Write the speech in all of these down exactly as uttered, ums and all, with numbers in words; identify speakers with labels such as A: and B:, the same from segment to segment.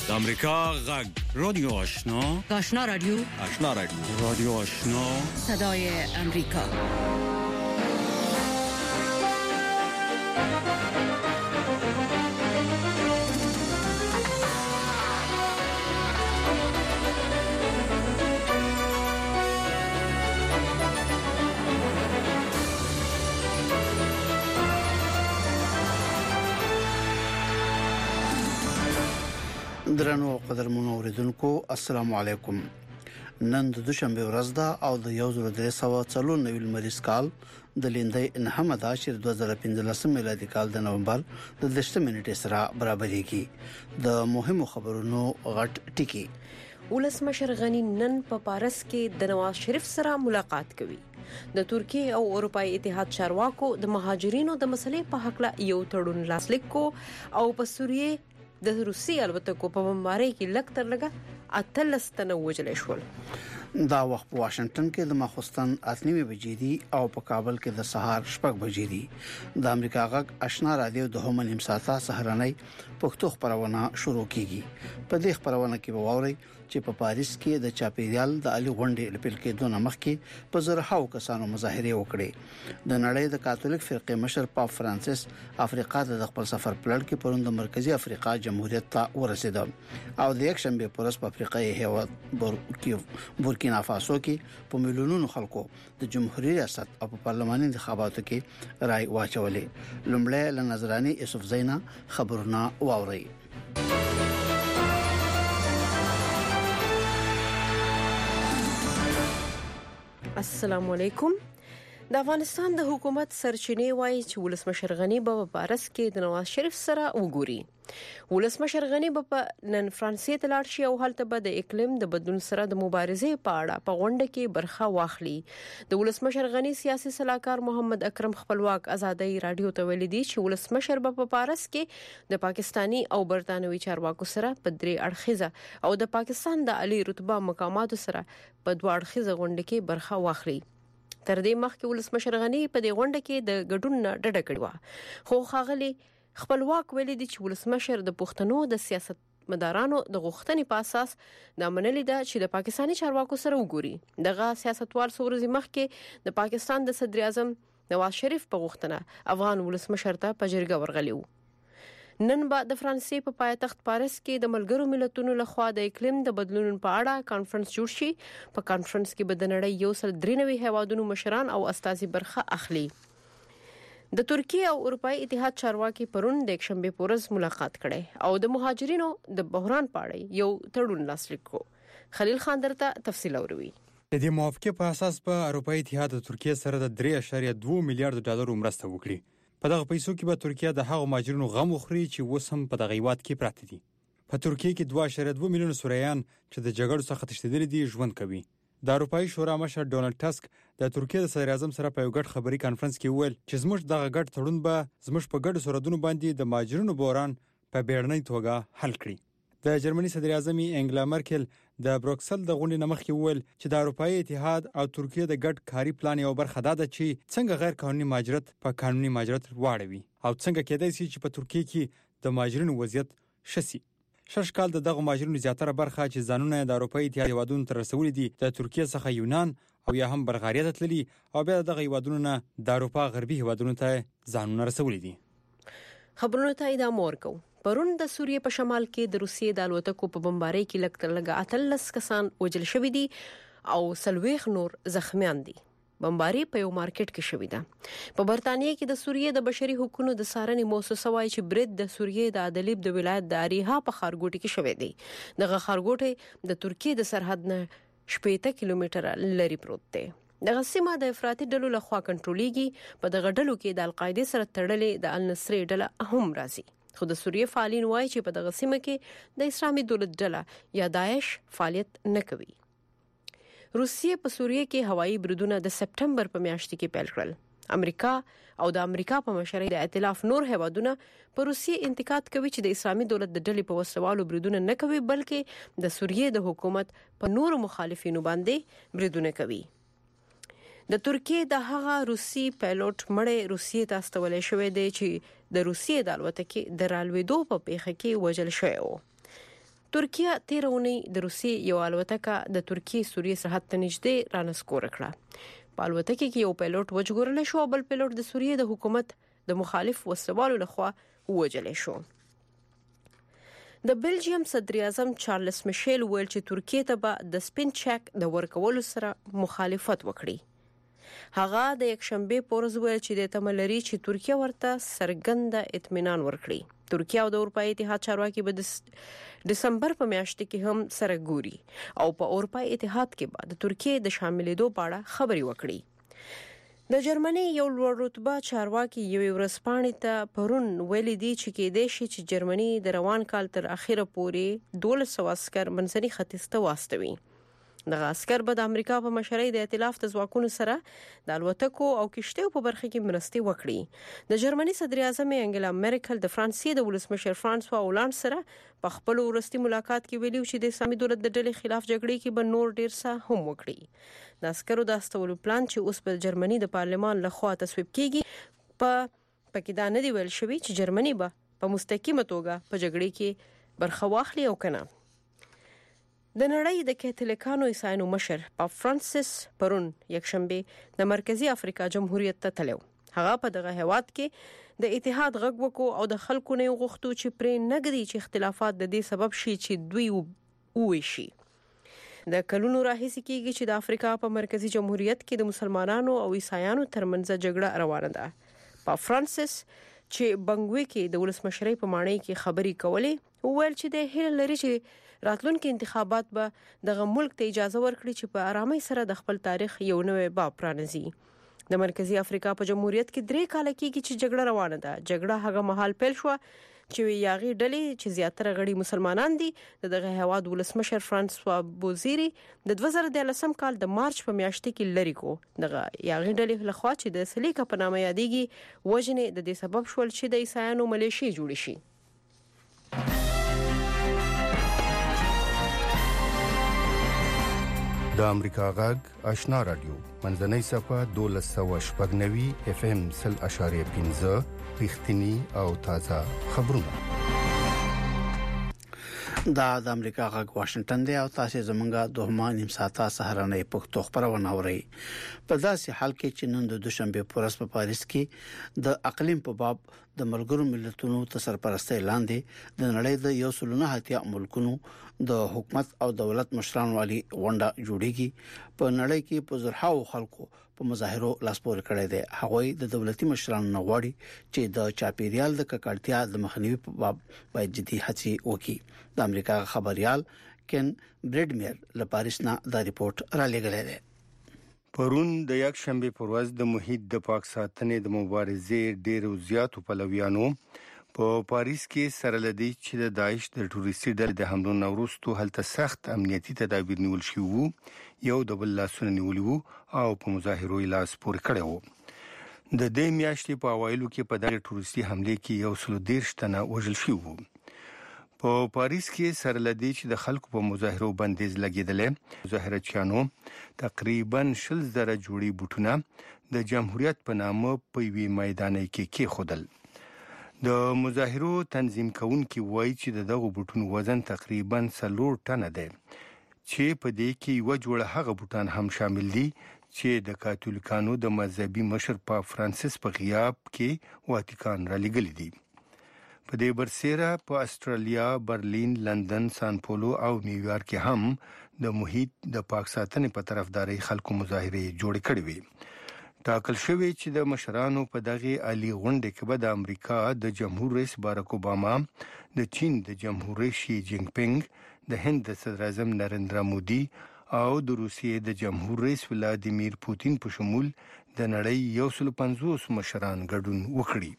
A: د امریکا غږ رادیو آشنا
B: آشنا رادیو
A: آشنا رادیو رادیو آشنا
B: صدای امریکا.
C: درنو قدرمنو اوریدونکو السلام علیکم. نن د دوشنبه ورځ ده او د یو زر درې سوه څلور نوي مریض کال د لیندې انحمد عاشر دوه زره پنځلس میلادي کال د نومبر د دشت منټه سره برابرېږي. د مهمو خبرونو غټ ټکی.
D: ولسمشر غنی نن په پاریس کې د نواز شریف سره ملاقات کوي. د ترکیه او اروپای اتحاد چارواکو د مهاجرینو د مسلې په حق لا یو تړون لاسلیک کو او په سوریه د روسي البتکو په بمبارۍ کې لږ تر لږه اتلس تنه وژل شول.
C: دا وخت په واشنگټن کې د ماخوستن اتنیمه بجې دي او په کابل کې د سهار شپږ بجې دي. د امریکا غږ آشنا رادیو د هم نیم ساعته سهارنۍ پښتو خبرونه شروع کیږي. په دې خبرونه کې به واوري چې په پاریس کې د چاپیریال د علي غونډې لپاره کې دوه مخ کې په زرهاو کسانو مظاهره وکړي. د نړۍ د کاتولیک فرقې مشر پاپ فرانسیس افریقا ته د خپل سفر پلان کې پروند مرکزی افریقا جمهوریت ته ورسېد او د یک شنبه پرس په افریقای هیواد بورکینا فاسو کې په میلیونونو خلکو د جمهوریت ریاست او په پارلماني انتخاباتو کې رائے واچولې. لومړی له نظراني یوسف زینا خبرونه واوري.
D: السلام علیکم. د افغانستان د حکومت سرچینې وایي چې ولسمشر غنی به په پاریس کې د نواز شریف سره وګوري. ولسمشر غنی به په نن فرانسې ته لاړ شي او هلته به د اقلیم د بدلون سره د مبارزې په اړه په غونډه کې برخه واخلي. د ولسمشر غنی سیاسي صلاحکار محمد اکرم خپلواک ازادي رادیو ته ویلي دي چې ولسمشر به په پاریس کې د پاکستانی او برتانوي چارواکو سره په درې اړخیزه او د پاکستان د عالی رتبه مقاماتو سره په دوه اړخیزه غونډه کې برخه واخلي. تر دې مخکې ولسمشر غنی په دې غونډه کې د ګډون ډډه کړې و، خو ښاغلي خپلواک ویلي دي چې ولسمشر د پښتنو د سیاست مدارانو د غوښتنې په اساس د منلې ده چې د پاکستاني چارواکو سره وګوري. دغه سیاستوال څورزي مخکې د پاکستان د صدر اعظم نواز شریف په غوښتنه افغان ولسمشر ته په جرګه ورغلی و. نن به د فرانسې په پایتخت پاریس کې د ملګرو ملتونو لخوا د اقلیم د بدلون په اړه کانفرنس جوړ شي. په کانفرنس کې به د نړۍ یو سل درې نوي هیوادونو مشران او استازي برخه اخلي. د ترکیه او اروپای اتحاد چارواکي پرون د یکشنبه پورز ملاقات کړي او د مهاجرینو د بحران په اړه یو تړون لاسلیک کړ. خلیل خان درته تفصیل اوري.
E: د دې موافقه په اساس په اروپای اتحاد د ترکیه سره د درې اعشاریه دوه میلیارډ ډالر مرسته وکړي. په دغه پیسو کې به ترکیه د هغو مهاجرینو غم وخوري چې اوس هم په دغه هیواد کې پراته دي. په ترکیه کې دوه اعشاریه دوه میلیون سوریان چې د جګړو څخه تښتېدلي دي ژوند کوي. د اروپایي شورا مشر ډونالد ټاسک د ترکیه د صدر اعظم سره په یو ګډ خبري کانفرنس کې وویل چې زموږ دغه ګډ تړون به زموږ په ګډو سرحدونو باندې د مهاجرینو بحران په بیړنۍ توګه حل کړي. د جرمني صدر اعظم انګلا مرکل د بروکسل د غونډې نه مخکې وویل چې د اروپایي اتحاد او ترکیه د ګډ کاري پلان یو برخه ده چې څنګه غیر قانوني مهاجرت په قانوني مهاجرت واړوي او څنګه کېدای شي چې په ترکیه کې د مهاجرینو وضعیت شسي. شش کال د دغه مهاجرینو زیاتره برخه چې ځانونه د اروپایي اتحاد هیوادونو ته رسولي دي د ترکیه څخه یونان او یا هم بلغاریا ته تللي او بیا دغه هیوادونو نه د اروپا غربي هیوادونو ته ځانونه رسولي دي.
D: خبرونه ته ادامه ورکو. پرون د سوریه په شمال کې د روسیې د الوتکو په بمبارۍ کې لږ تر لږه اتلس کسان وژل شوي دي او څلوېښت نور زخمیان دي. بمبارۍ په یو مارکیټ کې شوې ده. په برتانیې کې د سوریې د بشري حقوقو د څارنې موسسه وایي چې برید د سوریې د ادلیب د ولایت د اریها په ښارګوټي کې شوی دی. دغه ښارګوټی د ترکیې د سرحد نه شپږ کیلومتره لري پروت دی. دغه سیمه د افراطي ډلو لخوا کنټرولېږي. په دغه ډلو کې د القاعده سره تړلې د النصر ډله هم راځي. خو د سوریې فعالین وایي چې په دغه سیمه کې د اسلامي دولت ډله یا داعش فعالیت نه کوي. روسیې په سوریې کې هوایي بریدونه د سپټمبر په میاشت کې پیل کړل. امریکا او د امریکا په مشرۍ د ائتلاف نور هیوادونه په روسیې انتقاد کوي چې د اسلامي دولت د ډلې په وسلوالو بریدونه نه کوي بلکې د سوریې د حکومت په نور مخالفینو باندې بریدونه کوي. د ترکیې د هغه روسي پایلوټ مړی روسیې ته استولې شوې دی چې د روسیې د الوتکې د رالوېدو په پیښه کې وژل شوی و. ترکیه تیر اونۍ د روسیې یو الوتکه د ترکیې سوریې سرحد ته نږدې رانسکور کړه. په الوتکه کې یو پایلوټ وژغورل شو او بل پایلوټ د سوریې د حکومت د مخالف وسلوالو لخوا ووژل شو. د بلجیم صدر اعظم چارلز میشل ویل چې ترکیه ته به د سپین چک د ورکولو سره مخالفت وکړي. هغه د یک شنبه پورز ویل چې د تملري چې ترکیه ورته سرګند اطمینان ورکړي. ترکیه او د اروپای اتحاد چارواکي به د دسمبر په میاشت کې هم سره ګوري او په اروپای اتحاد کې به د ترکیه د شاملېدو په اړه خبري وکړي. د جرمني یو لوړ رتبه چارواکي یو ورسپانې ته پرون ویلي دي چې کې د شي چې جرمني د روان کال تر اخیره پورې دولس سوه عسكر منځني ختیځ ته واستوي. دغه عسكر به د امریکا په مشرۍ د ائتلاف د ځواکونو سره د الوتکو او کشتیو په برخه کې مرستې وکړي. د جرمني صدر اعظم انګلا مرکل د فرانسې د ولسمشر فرانسوا اولاند سره په خپل ورستي ملاقات کې ویلي چې د اسلامي دولت د ډلې خلاف جګړې کې به نور ډیر څه هم وکړي. د عسکرو د استولو پلان چې اوس په جرمني د پارلمان لخوا تصویب کیږي په پکې دا نه دی ویل شوی چې جرمني به په مستقیمه توګه په جګړې کې برخه واخلي او کنه. د نړۍ د کاتولیکانو عیسایانو مشر پاپ فرانسیس پرون یک شنبه د مرکزی افریقا جمهوریت ته تلو. هغه په دغه هیواد کې د اتحاد غږ وکړو او د خلکو نه غوښتو چې پرې نګدي چې اختلافات د دې سبب شي چې دوی وویشي. د کلونو راهیسې کېږي چې د افریقا په مرکزی جمهوریت کې د مسلمانانو او عیسایانو ترمنځ جګړه روانه ده. پاپ فرانسیس چې بنګوي کې د ولسمشرۍ په معنی کې خبري کولې وویل چې د هیله لري چې راتلونکي انتخابات به دغه ملک ته اجازه ورکړي چې په آرامۍ سره د خپل تاریخ یو نوې باب پرانیزي. د مرکزی افریقا په جمهوریت کې درې کال کېږي چې جګړه روانه ده. جګړه هغه مهال پیل شو چې یاغي ډلې چې زیاتره غړي مسلمانان دي د دغه هواد ولسمشر فرانسوا بوزيري د دوه زره دولسم کال د مارچ په میاشت کې لری کو. دغه یاغي ډلې لخوا چې د سلیکا په نامه یادېږي وژنې د دې سبب شول چې د عیسایانو ملیشي جوړ شي.
F: د امریکا غږ آشنا رادیو منځنۍ صفه دولس سوه شپږ نوي اف ام سل اشاریه پنځه رښتینی او تازه خبرونه.
C: دا د امریکا غږ واشنگټن دی او تاسو زمونږه دوهمه نیم ساعته سهارنۍ پښتو خبرونه اورئ. په داسې حال کې چې نن د دوشنبه پورس په پاریس کې د اقلیم په باب د ملګرو ملتونو تر سرپرستۍ لاندې د نړۍ د یو سل نه اتیا ملکونو د حکومت او دولت مشران والی غونډه جوړیږي. په نړۍ کې په زرهاو خلکو په مظاهرو لاسپور کړي دي. هغوی د دولتي مشرانو غواړي چې د چاپیریال د ککړتیا د مخنیوي په باب باید جدي هڅې وکړي. د امریکا خبريال کین بریډمیر له پاریس نه دا ریپورت را لګلې ده.
F: پرون د یک شنبه پر ورځ د محیط د پاک ساتنې د مبارزې ډېر زیاتو پلویانو په پاریس کې سره لدی چې د داعش د ټوریستي ډلې د حملو نوروستو هلته سخت امنیتي تدابیر نیول شوي وو. یو د بل لاسونه نیولي وو او په مظاهرو یې لاس پورې کړی وو. د دې میاشتې په اوایلو کې په دغه ټوریستي حملې کې یو سل دېرش تنه وژل شوي وو. په پاریس کې سره لدی چې د خلکو په مظاهرو بندیز لګیدلې. مظاهرچیانو تقریبا شل زره جوړي بوټونه د جمهوریت په نامه په وی میدان کې کېښودل. د مظاهرو تنظیم کوونکي وایي چې د دغه بوټونو وزن تقریبا څلور ټنه دی چې په دې کې یو جوړه هغه بوټان هم شامل دي چې د کاتولیکانو د مذهبي مشر پاپ فرانسیس په غیاب کې واتیکان را لګلې دي. په دې برسېره په استرالیا، برلین، لندن، سان پولو او نیویارک کې هم د محیط د پاک ساتنې په طرفداري خلکو مظاهرې جوړې کړې وي. ټاکل شوی چې د مشرانو په دغه عالی غونډه کې به د امریکا د جمهور رئیس باراک اوباما، د چین د جمهور رئیس شي جینګ پینګ، د هند د صدر اعظم نریندرا مودي او د روسیې د جمهور رئیس ولادیمیر پوتین په شمول د نړۍ یو سل پنځوس مشران ګډون وکړي.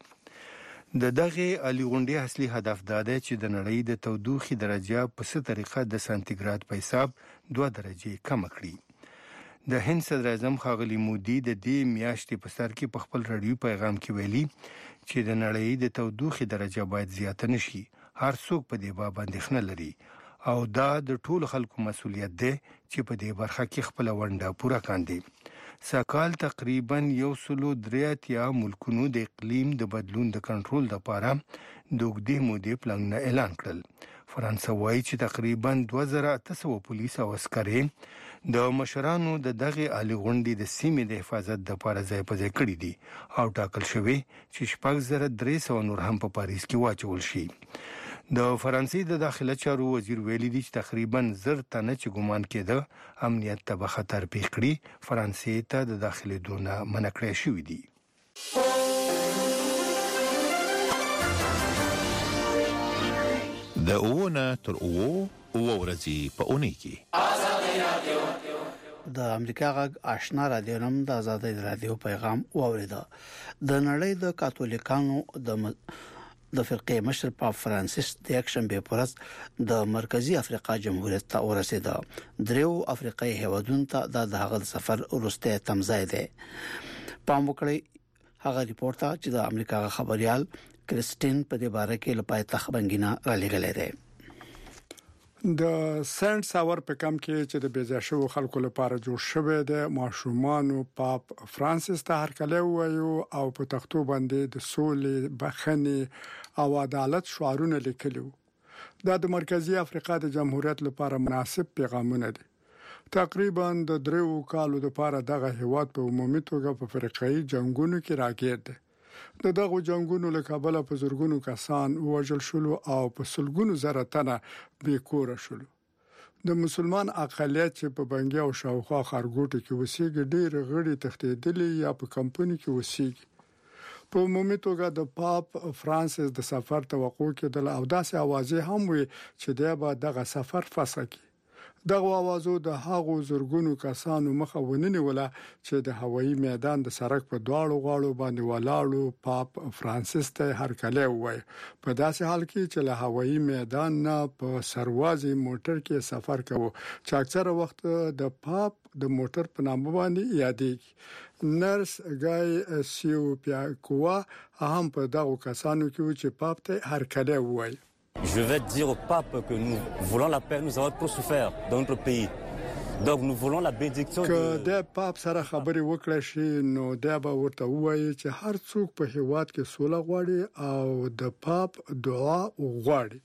F: د دغه عالی غونډې اصلي هدف دا دی چې د نړۍ د تودوخې درجه په څه طریقه د سانتیګراد په حساب دوه درجې کم کړي. د هند صدر اعظم ښاغلي مودي د دې میاشتې په سر کې په خپل رادیوي پیغام کې ویلي چې د نړۍ د تودوخې درجه باید زیاته نشي. هر څوک په دې باب اندېښنه لري او دا د ټولو خلکو مسؤلیت دی چې په دې برخه کې خپل ونډه پوره کاندي. ساکال تقریبا یو سلو دریاتیا ملکونو د اقلیم د بدلون د کنټرول لپاره د اوږدې مودې پلانونه اعلان کړل. فرانسه وایي چې تقریبا دوه زره اته سوه پولیس او عسکرې د مشرانو د دغه عالی غونډې د سیمې د حفاظت لپاره ځای په ځای کړي دي او ټاکل شوی چې شپږ زره درې سوه نور هم په پاریس کې واچول شي. د فرانسې د داخله چارو وزیر ویلي دی چې تقریبا زر تنه چې ګمان کېده امنیت ته به خطر پیښ کړي فرانسې ته د داخلي دونه منع کړی شوی دی.
G: د اوونه تر اوو اوه ورځې په اونۍ کې
C: د امریکا غږ آشنا رادیو نم د آزادۍ رادیو پیغام واوریدا. د نړۍ د کاتولیکانو د د فرقې مشر پاپ فرانسیس د اکشن به پرس د مرکزی افریقا جمهوریت ته ورسېده. دریو افریقای هیوادونو ته د دغه سفر ورسته تمځای دی. پام وکړئ هغه ریپورت چې د امریکا خبريال کریسټین په دې باره کې لپاره تخبنګینا را لګلې ده.
H: د سنت ساور په کم کې چې د بیزاشو خلکو لپاره جوړ شوی د ماشومانو پاپ فرانسیس ته هرکلی وایو او په تختو باندې د سولې بخښنې او عدالت شعارونه لیکلي. دا د مرکزی افریقا د جمهوریت لپاره مناسب پیغامونه دي. تقریبا د دریو کالو لپاره دغه هیواد په عمومي توګه په فرقایي جنگونو کې راګیر دی. د دغه جنگونو له کابل په زورګونو کسان وژل شول او په سلګونو زره تنه بیکور شول. د مسلمان اقلیت چې په بنګي او شاوخوا خارګوټو کې وسیږي ډېر غړي تښتیدلي یا په کمپنی کې وسیږي. په عمومي توګه د پاپ فرانسیس د سفر توقع کېدل او داسې اوازې هم وي چې دا به دغه سفر فسخ کړي. دغه اوازو د هغو زورګونو کسانو مخه ونیوله چې د هوایي میدان د سړک په دواړو غاړو باندې ولاړو پاپ فرانسیس ته هرکلی وایي. په داسې حال کې چې له هوایي میدان نه په سروازي موټر کې سفر کوي چې اکثره وخت د پاپ د موټر په نامه باندې یادېږي. نرس ګای سیوپیاکوا هم په دغه کسانو کې چې پاپ ته هرکلی وایي.
I: Je vais dire au pape que nous voulons la paix, nous avons trop souffert dans notre pays. Donc nous voulons la bénédiction de
H: que د پاپ سره خبرې وکړې شي نو دا به ورته وایي چې هر څوک په هیواد کې سوله غواړي او د پاپ دعا غواړي.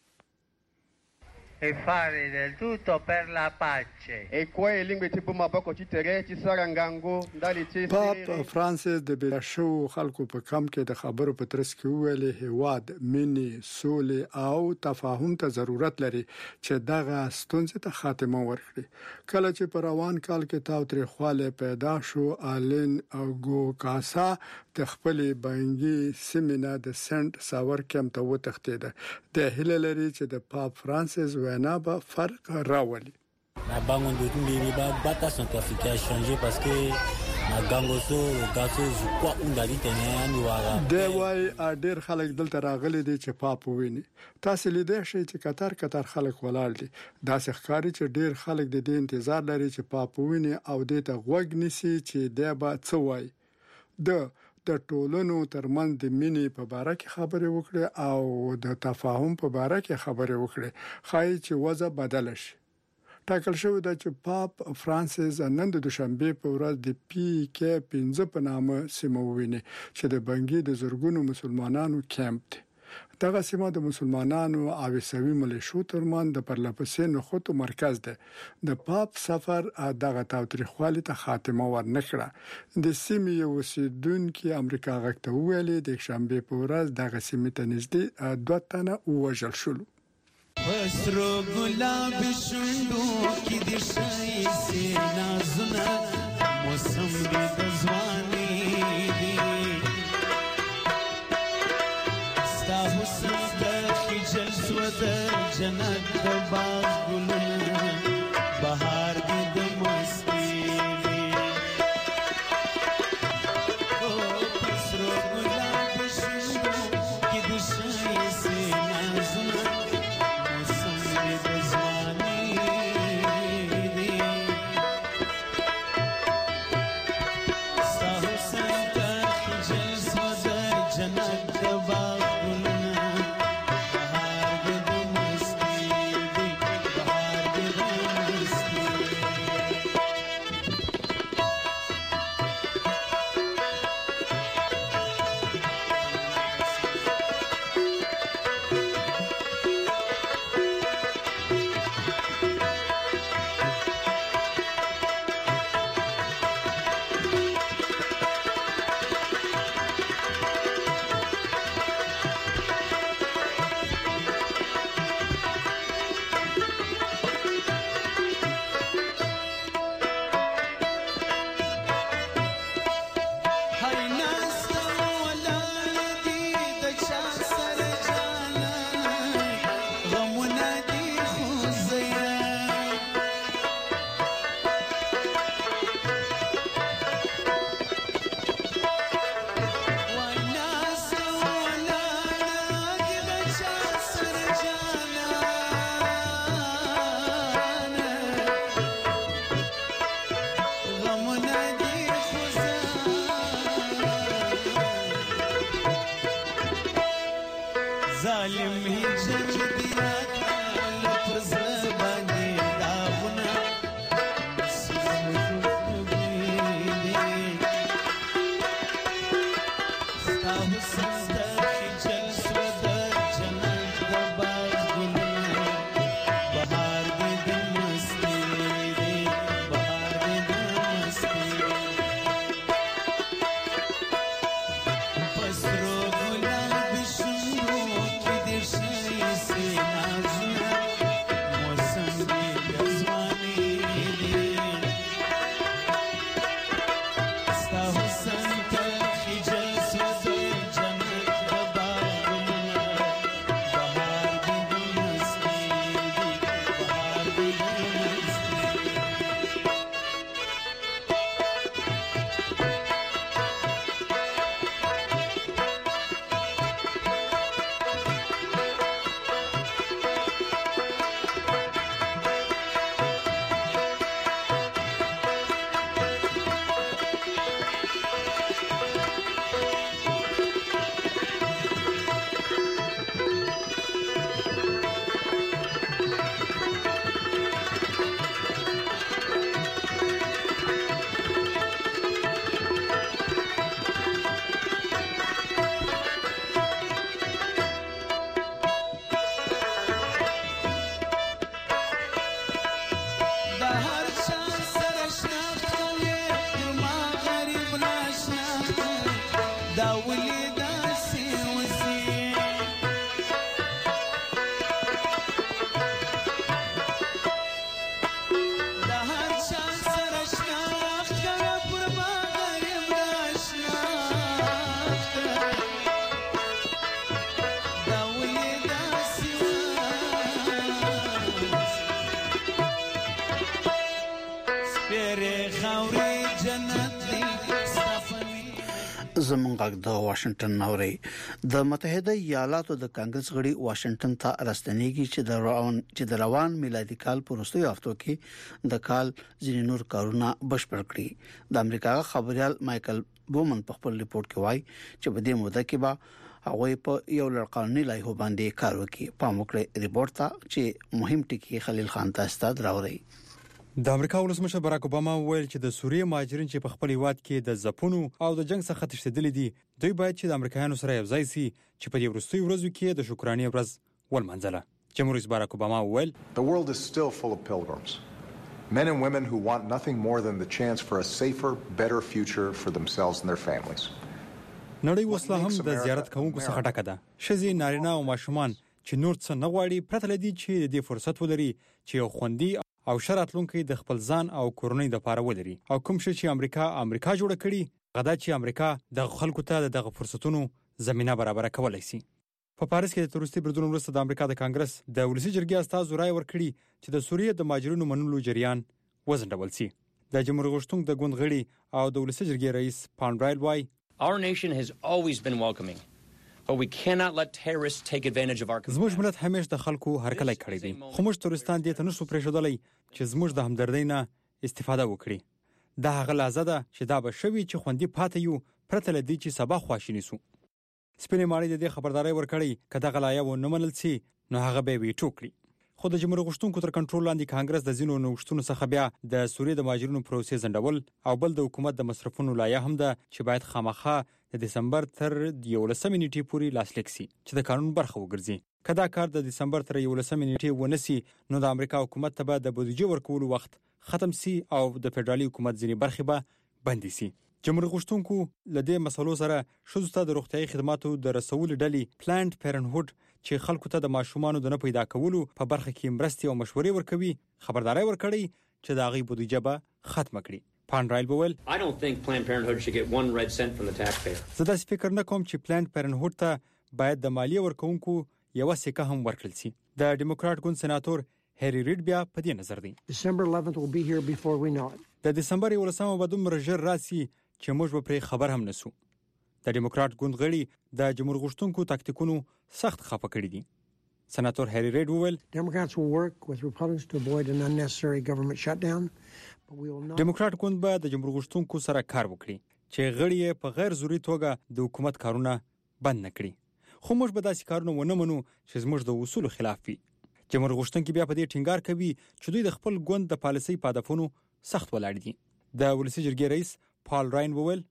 J: E fare del tutto per la pace.
K: E qua e lingue tipo maboko chitere chi sarangango dali chi
H: پاپ فرانسیس د بیلاشو خلکو په کم کې د خبرو په ترڅ کې ویلي هیواد مینی سولې او تفاهم ته ضرورت لري چې دغه ستونزې ته خاتمه ورکړي. کله چې په روان کال کې تاو ترې خواله پیدا شو آلین او ګو کاسا د خپل بنګي سیمینه د سنت ساور کم ته وتښتیده. د هیله لري چې د پاپ فرانسیس وینا به فرق راولي.
L: La banque de tous les bas bata centrafricain a changé parce que na gangoso gaso kwa undali tenea niwara.
H: د وای ډېر خلک دلته راغلي دي چې پاپ ویني. تاسو لیدای شئ چې قطر قطر خلک ولاړ دي. دا ښکاري چې ډېر خلک د دې انتظار لري چې پاپ ویني او د ته غوږ نسی چې دا به څه وای. د د ټولنو ترمن د مینې په باره کې خبرې وکړي او د تفاهم په باره کې خبرې وکړي خای چې وضع بدل شي. ټاکل شوی دا چې پاپ فرانسیس نن د دوشنبه په ورځ د پی کې پنځه په نامه سیمه ویني چې د بنګي د زورګونو مسلمانانو کیمپ دی. دغه سیمه د مسلمانانو او عیسوي ملیشو ترمن د پرلپسې نخوتو مرکز دی. د پاپ سفر دغه تاوتریخوالي ته خاتمه ورنکړه. د سیمې یو اوسیدونکو امریکا غږ ته ویلي د شنبه په ورځ دغه سیمې ته نږدې دوه تنه وژل شول.
M: وسرو ګلاب شوندو کې د شای سي نازونه موسم د ځواني دی ستا حسن د خجل سود جنت د باغ ګلونه بهار دی د مستی دی او وسرو ګلاب شوندو کې د شای سي نازونه ظالم هجر دی راکړل پر زړه باندې داغونه ستا حسن د خجل سوه د جنت د باغ ګلونه بهار دې د مستۍ دی بهار دې د مستۍ په سرو ګلاب شونډو کې دې ښایستې نازونه موسم دې د ځوانۍ دی ستا حسن ته خجل سوه د جنت د باغ ګلونه بهار دې د مستۍ دی بهار دې د مستۍ د هر چا سره شناخت کوې پر ما غریب ناشناخته دا ولې داسې وځي د هر چا سره شناخت کوې پر ما غریب ناشناخته دا ولې داسې سپېرې خاورې جنت دی صفوي
C: زمونږ غږ د واشنگټن نوري د متحده ایالاتو د کانګرس غړي واشنگټن ته راستنیږي چې د روان چې د روان میلادي کال په وروستیو هفتو کې د کال ځینې نور کارونه بشپړ کړي د امریکا خبريال مايكل بومن په خپل ریپورت کې وایي چې په دې موده کې به هغه په یو لړقانوني لایحو باندې کار وکړي په موکړه ریپورت ته چې مهم ټکی خلیل خان ته استاد راوړي
E: د امریکا ولسمشر باراک اوباما ویل چې د سوریې مهاجرین چې په خپل هیواد کې د ځپونو او د جنگ څخه تښتېدلي دي دوی باید چې د امریکایانو سره یو ځای شي چې په دې وروستیو ورځو کې د شکرانې ورځ ولمانځله جمهور رئیس باراک اوباما ویل
N: The world is still full of pilgrims. Men and women who want nothing more than the chance for a safer, better future for themselves and their families.
E: نړۍ اوس لا هم د زیارت کوونکو څخه ډکه ده ښځې نارینه او ماشومان چې نور څه نه غواړي پرته له دې چې د دې فرصت ولري چې یو خوندي او شراتلونکي د خپل ځان او کورنۍ د پاره ولري او کوم شي چې امریکا امریکا جوړ کړي غدا چې امریکا د خلکو ته دغه فرصتونو زمينه برابر کولای شي په پاریس کې د تروریستي بریدونو وروسته د امریکا د کانګرس د ولسی جرګې استاد رائے ورکړي چې د سوریې د ماجرونو منلو جریان وزندول شي د جمهور غشتونګ د ګوند غړي او د ولسی جرګې رئیس پانډرایل وای
O: Our nation has always been welcoming, but we cannot let terrorists take advantage of our community.
E: زموږ ملت همیشه د خلکو هرکلی کړی دی خو موږ تورستان دې ته نشو پرېښودلی چې زموږ د همدردۍ نه استفاده وکړي دا هغه لحظه ده چې دا به شوي چې خوندي پاتې یو پرته له دې چې سبا خواشینی سو سپینې ماڼۍ د دې خبرداري ورکړي که دغه لایحه ونه منل شي نو هغه به ویټو کړي خو د جمهور غشتونکو تر کنټرول لاندې کانګرس د ځینو نوښتونو څخه بیا د سوریې د مهاجرینو پروسې ځنډول او بل د حکومت د مصرفونو لایحه هم ده چې باید خامخا د دسمبر تر یولسمې نیټې پورې لاسلیک شي چې د قانون برخه وګرځي کدا کار د دسمبر تر یولسمې نیټې ونسي نو د امریکا حکومت ته به د بودیجې ورکولو وخت ختم شي او د فدرالي حکومت ځینې برخې به بند شي جمهور غشتونکو لدې مسلو سره شوزو ته د روغتيایي خدماتو د رسول ډلې پلانټ پیرنهود چې خلکو ته د ماشومانو د نه پیدا کولو په برخه کې مرستي او مشورې ورکوي خبرداري ورکړي چې دا غي بودیجه به ختم کړي پانډرایل بوول
O: I don't think Planned Parenthood should get one red cent from the taxpayer.
E: زه داسې فکر نه کوم چې پلانټ پیرنهود ته باید د مالیه ورکونکو یو سکه هم ورکړل شي د ډیموکرات ګوند سېناتور هری ریډ بیا په دې نظر دی
P: December eleventh will be here before we know it.
E: د دسمبر یولسمه به دومره ژر راسي چې موږ به پرې خبر هم نسو د ډیموکرات ګوند غړي د جمهور غشتونکو تاکتیکونو سخت خفه کړي دي سېناتور هری ریډ وویل
P: Democrats will work with Republicans to avoid an unnecessary government shutdown.
E: ډیموکرات ګوند به د جمهور غشتونکو سره کار وکړي چې غړي په غیر ضروري توګه د حکومت کارونه بند نکړي خو موږ به داسې کارونه ونه منو چې زموږ د اصولو خلاف وي. جمهور غوښتونکي بیا په دې ټینګار کوي چې دوی د خپل ګوند د پالیسۍ په هدفونو سخت ولاړ دي. د ولسي جرګې رئیس پال راین وویل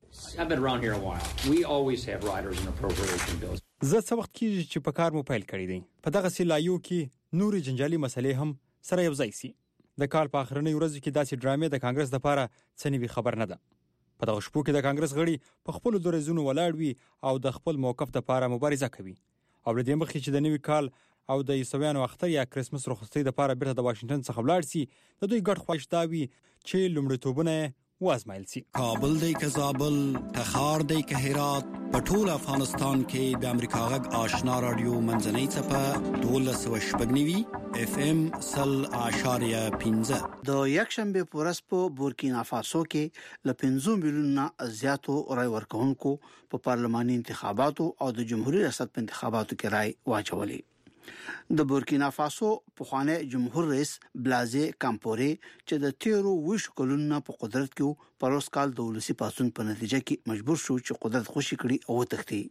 E: زه څه وخت کېږي چې په کار مو پیل کړی دی. په دغه سیلایو کې نورې جنجالي مسلې هم سره یو ځای سي. د کال په آخرنۍ ورځو کې داسې ډرامې د کانګرس لپاره څه نوي خبر نه ده. په دغه شپو کې د کانګرس غړي په خپل دریځونو ولاړ وي او د خپل موقف لپاره مبارزه کوي. او له دې مخکې چې د نوي کال او د عیسویانو اختر یا کرسمس رخصتۍ لپاره بیرته د واشنگټن څخه ولاړ سي، د دوی ګډ خواهش دا وي چې لومړیتوبونه وازمایل سي.
Q: کابل دی که زابل، تخار دی که هرات، په ټول افغانستان کې د امریکا غږ آشنا رادیو منځنۍ څپه دولس سوه شپږ نوي اف ام سل اعشاریه پنځه.
C: د یکشنبه په ورځ په بورکینا فاسو کې له پنځه میلیونه زیاتو رای ورکوونکو په پارلماني انتخاباتو او د جمهوریت ریاست په انتخاباتو کې رای واچولې. د بورکینا فاسو پخوانی جمهور رئیس بلازي کامپوري چې د تیرو ویش کلونو په قدرت کې پروس کال د ولسی پاسون په نتیجه کې مجبور شو چې قدرت خوشي کړي او تختی.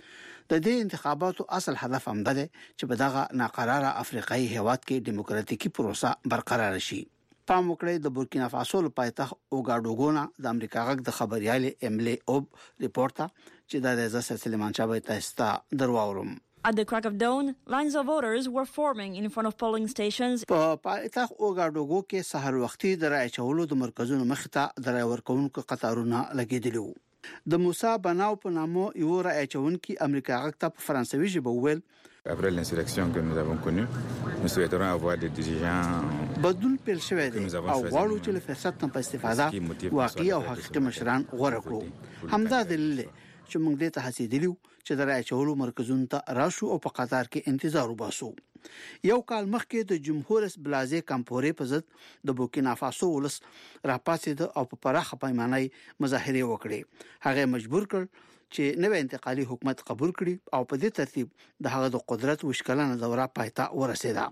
C: د دې انتخاباتو اصل هدف هم ده چې په دغه ناقراره افریقایي هیواد کې دیموکراتیکي پروسه برقرار شي. پام وکړئ د بورکینا فاسو له پایتخت اوګاډوګونا د امریکا غږ د خبريال ایملی اوب ریپورټا چې د رضا سلیمان شاه تاستا درواورم.
R: At the crack of dawn, lines of voters were forming in front of polling stations.
C: په پایتخت اوګاډوګو کې سحر وختي د رای چولو د مرکزونو مخته د رای ورکوونکو قطارونه لګیدلو. د موسی بناو په نامو یو رای چونکي امریکا غږ ته په فرانسوي ژبه وویل
S: Après l'insurrection que nous avons connue, nous souhaiterons avoir des dirigeants
C: بدون پیل شوی دی او غواړو چې له فرصت نه په استفاده واقعي او حقیقي مشران غوړه کړو. همدا دلیل چې موږ دې ته هڅېدلو چې د رای چولو مرکزونو ته راشو او په قطار کې انتظار وباسو. یو کال مخکې د جمهور رئیس بلازي کامپوري په ضد د بورکینا فاسو ولس راپاسید او په پراخه پیمانه مظاهره وکړي. هغه مجبور کړ چې نوې انتقالي حکومت قبول کړي او په دې ترتیب د هغه د قدرت وشکلانه دوره پایته ورسېده.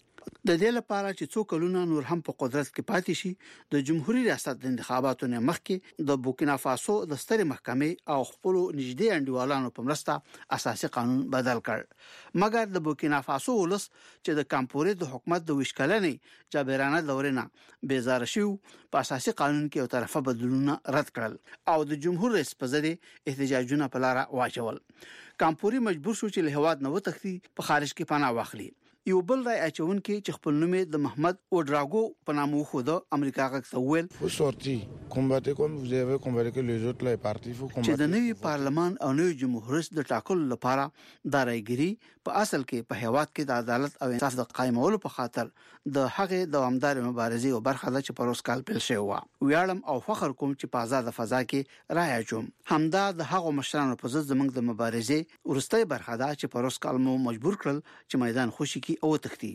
C: د دې لپاره چې څو کلونه نور هم په قدرت کې پاتې شي د جمهوریت ریاست د انتخاباتو نه مخکې د بورکینا فاسو د سترې محکمې او خپل نږدې انډیوالانو په مرسته اساسي قانون بدل کړ. مګر د بورکینا فاسو ولس چې د کامپوري د حکومت د وشکلنې جابرانه دورې بیزار شو په اساسي قانون کې یو طرفه بدلونه رد کړل او د جمهور رئیس په ضد احتجاجونه په لار واچول. کامپوري مجبور شو چې له هواد نه وتښتي په خارج کې پناه واخلي. یو بل رای اچون کې چې خپل نوم د محمد اوډراګو په نامه خو د امریکا غږ ته ویل
T: faut sortir combattre comme vous avez combattu les autres les partis faut combattre
C: چې د نوي پارلمان او نوي جمهوریت د ټاکلو لپاره د رایګری په اصل کې په هیواد کې د عدالت او انصاف د قائمولو په خاطر د هغه دوامدار مبارزې او برخه ده چې پروس کال پیل شوی و. ویاړم او فخر کوم چې په آزاد فضا کې رای اچوم. همدا د هغه مشرانو په ضد زمنګ د مبارزې ورستۍ برخه ده چې پروس کال مو مجبور کړل چې میدان خوشي کې او تختی.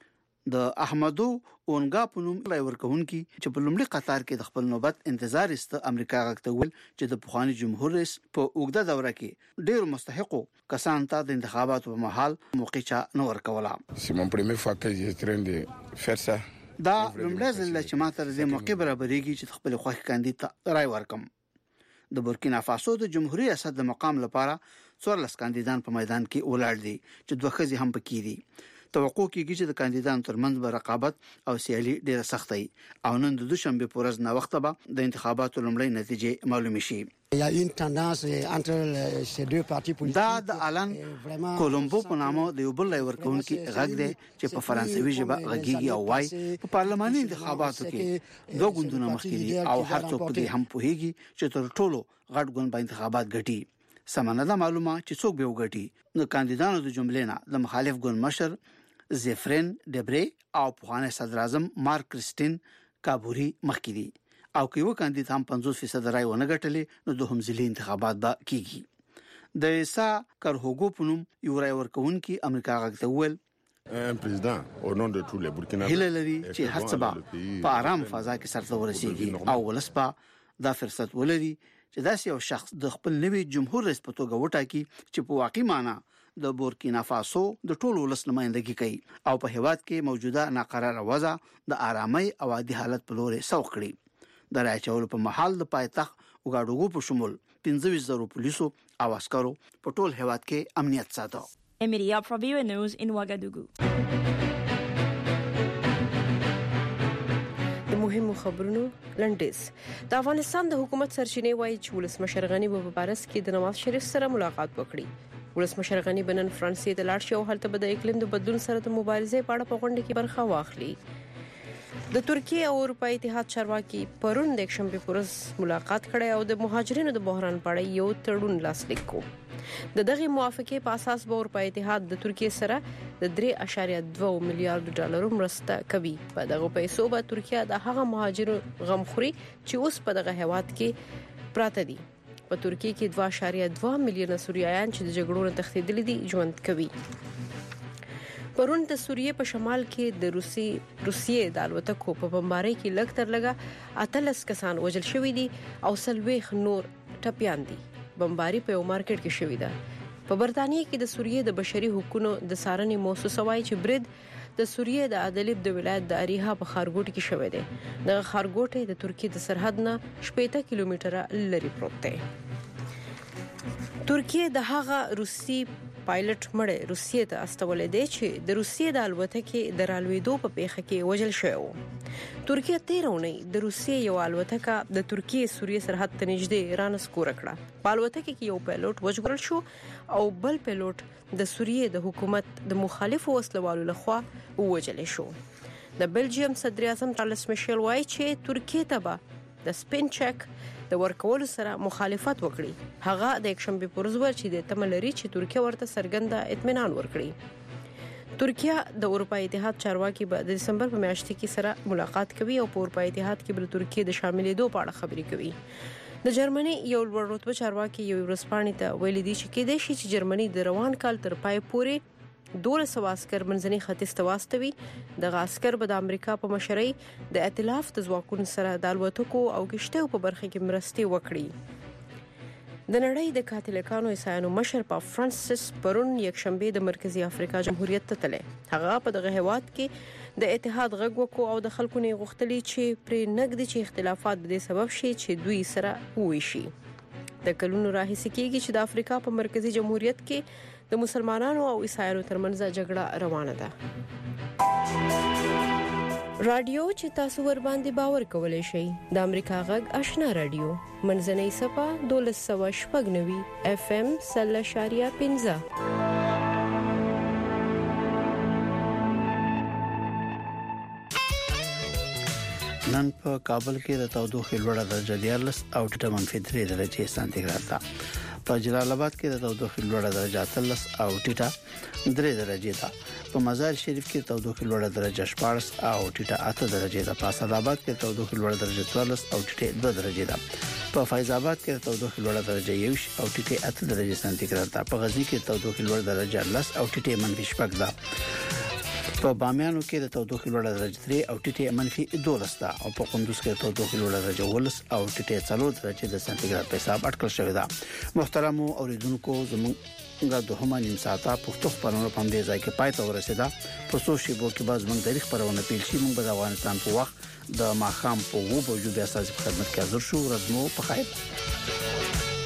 C: د احمدو اونګا په نوم رای ورکوونکي چې په لومړي قطار کې د خپل نوبت انتظار است امریکا غږ ته ویل چې د پخوانی جمهور رئیس په اوګده دوره کې ډېر مستحقو کسان ته د انتخاباتو په محل موقعه نه ورکوله.
T: C'est mon premier fois que je train de faire ça.
C: دا لومړی ځل چې ما تر دې موقع برابرېږي چې خپل خوښ کاندید رای ورکم. د بورکینا فاسو د جمهوریت ریاست د مقام لپاره څوارلس کاندیدان په میدان کې ولاړ دي چې دوه خزي هم پکې دي. توقع کیږي چې د کاندیدانو ترمنځ به رقابت او سیالي ډیره سخته وي او نن د دوشنبه په ورځ نه وخت به د انتخاباتو لومړی نتیجې معلومه شي.
P: Il y a une tendance entre ces deux partis politiques.
C: دا د آلان کولومبو په نامه د یو بل ورکوونکي غږ دی چې په فرانسوي ژبه غږیږي او وايي په پارلماني انتخاباتو کې دوه ګوندونه مخکې دي او هر څوک دې هم پوهیږي چې تر ټولو غټ ګوند به انتخابات ګټي. سمانه ده معلومه چې څوک به وګټي. نو کاندیدانو د جملې نه د مخالف ګوند مشر زفرین دبری او پوهانه صدر اعظم مارک کرستین کابوري مخکې دي او که یو کاندید هم پنځوس فیصد رای ونه ګټلې نو د همزلي انتخابات به کیږي. د ایسا کرهوګو په نوم یو رای ورکوونکي امریکا غږ ته ویل
T: un président au nom de tous les Burkinabés
C: هیله لري چې هر څه به په آرام فضا کې سرته ورسیږي او ولسپا دا فرصت ولري چې داسې یو شخص د خپل نوي جمهور رئیس په توګه وټاکي چې په واقعي معنی د بورکینا فاسو د ټولو ولس نمائندګي کوي او په هیواد کې موجوده ناقراره وضع د آرامۍ او عادي حالت په لور سوق کړي. د راچول په محل د پایتخت اوګاډوګو په شمول پنځه ویشت زره پولیسو او عسکرو په ټول هیواد کې امنیت ساته.
R: Emilia Pravira News in Ouagadougou.
D: د مهمو خبرونو لنډیز. د افغانستان د حکومت سرچینې وایي چې ولسمشر غنی په پاریس کې د نواز شریف سره ملاقات وکړي. ولسمشر غنی بنن فرانسې ته لاړ شي او هلته به د اقلیم د بدلون سره د مبارزې په اړه په غونډه کې برخه واخلي. د ترکیه او اروپای اتحاد چارواکي پرون د یکشنبه پر ورځ ملاقات کړي او د مهاجرینو د بحران په اړه یو تړون لاسلیک کړ. د دغه موافقه په اساس به اروپای اتحاد د ترکیه سره د درې اشاریه دوه میلیارډ ډالر مرسته کوي. په دغه پیسو به ترکیه د هغه مهاجرو غمخوري چې اوس په دغه هیواد کې پراته دي. په ترکیه کې دوه اشاریه دوه میلیونه سوریایان چې د جګړو نه تښتیدلي دي ژوند کوي. پرون د سوریې په شمال کې د روسي روسیې د الوتکو په بمبارۍ کې لږ تر لږه اتلس کسان وژل شوي دي او سلويخ نور ټپيان دي. بمباري په یو مارکیټ کې شوې ده. په برتانیې کې د سوریې د بشري حقوقو د سارنې موسسه وايي چې برید د سوریې د ادلب د ولایت د اریها په خارګوټ کې شوې ده. د خارګوټ د ترکیې د سرحد نه شپږ کیلومتره لري پروت دی. ترکیه د هغه روسي پایلټ مړ روسیې ته استولې دی چې د روسیې د الوتکې د رالوېدو په پیښه کې وژل شوی. ترکیه تیر اونۍ د روسیې یو الوتکه د ترکیه سوریې سرحد ته نږدې ایران سکور کړه. په الوتکه کې یو پایلوټ وژل شو او بل پایلوټ د سوریې د حکومت د مخالفو وسلوالو لخوا وژل شو. د بلجیم صدر اعظم چارلز میشل وایي چې ترکیه ته به د سپین چک د ورکولو سره مخالفت وکړي. هغه د یکشنبه پر ورځ چې د تملري چې ترکیه ورته سرګند اطمینان ورکړي. ترکیه د اروپای اتحاد چارواکي په دسمبر په میاشت کې سره ملاقات کوي او په اروپای اتحاد کې بل ترکیه د شاملېدو په اړه خبرې کوي. د جرمني یو لوړ رتبه چارواکي یو ورسپانې ته ویلي دي چې کې د شي چې جرمني د روان کال تر پای پورې دوه سوه عسكر منځني ختیځ ته واستوي. د عسكر به د امریکا په مشرۍ د ائتلاف د ځواکونو سره د الوتکو او کشتیو په برخه کې مرستې وکړي. د نړۍ د کاتولیکانو عیسایانو مشر پاپ فرانسیس پرون یکشنبه د مرکزی افریقا جمهوریت ته تللی. هغه په دغه هیواد کې د اتحاد غږ وکړو او د خلکو نه غوښتلي چې پرې نګدي چې اختلافات د سبب شي چې دوی سره وویشي. د کلونو راهیسې کېږي چې د افریقا په مرکزی جمهوریت کې د مسلمانانو او عیسایانو ترمنځ جګړه روانه ده. رادیو چې تاسو ور باندې باور کولای شئ د امریکا غږ آشنا رادیو منځنۍ صفه دولس سوه شپږ نوي اف ام سل اشاریه پنځه.
C: نن په کابل کې د تودوخې لوړه درجه دیارلس او ټیټه منفي درې درجې سانتیګراد ده. په جلال آباد کې د تودوخې لوړه درجه اتلس او ټیټه درې درجې ده. په مزار شریف کې د تودوخې لوړه درجه شپاړس او ټیټه اته درجې ده. په اسد آباد کې د تودوخې لوړه درجه څوارلس او ټیټه دوه درجې ده. په فیض آباد کې د تودوخې لوړه درجه یو او ټیټه اته درجې سانتیګراد ده. په غزنی کې د تودوخې لوړه درجه لس او ټیټه منفي شپږ ده. په بامیانو کې د تودوخې لوړه درجه درې او ټیټه منفي دولس ده او په قندوز کې د تودوخې لوړه درجه ولس او ټیټه څلور درجه د سانتیګراد په حساب اټکل شوې ده. محترم اوریدونکو زموږ د دوهمه نیم ساعته پښتو خبرونه په دې ځای کې پای ته ورسیده. په څو شیبو کې باز موږ تاریخ پرونه پیل شي. موږ د افغانستان په وخت د ماخام په وو بجو بیا ساسي خدمت کې حاضر شو. ورځمو په خیر.